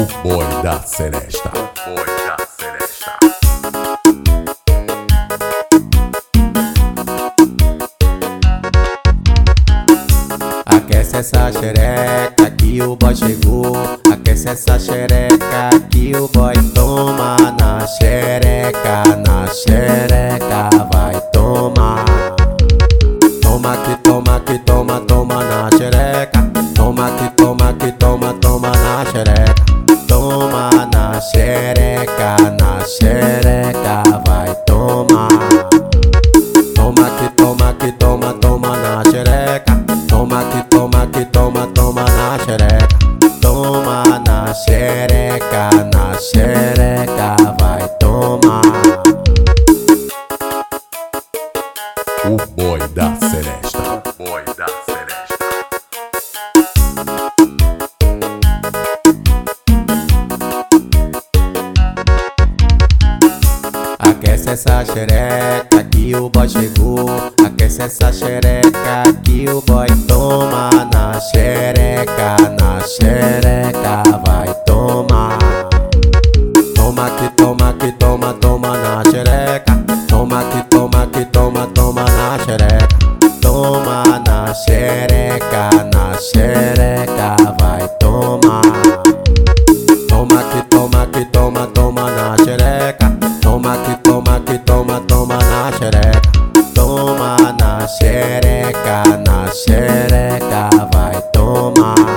O boi da Seresta. O boi da Seresta. Aquece essa xereca que o boy chegou. Aquece essa xereca que o boy toma na xereca. Na xereca vai tomar. Toma que toma que toma, toma na xereca. Toma que toma que toma, toma na xereca. Toma na xereca, na xereca vai tomar. Toma que toma que toma, toma na xereca. Toma que toma que toma, toma na xereca. Toma na xereca, na xereca vai tomar. O boi da Seresta. O boi da Seresta. Aquece essa xereca que o boy chegou. Aquece essa xereca que o boy toma na xereca. Na xereca vai tomar. Toma que toma que toma, toma na xereca. Toma que toma que toma, toma na xereca. Toma na xereca, na xereca vai tomar. Toma que toma que toma, toma na xereca. Toma que toma que toma, toma na xereca. Toma na xereca, na xereca vai tomar.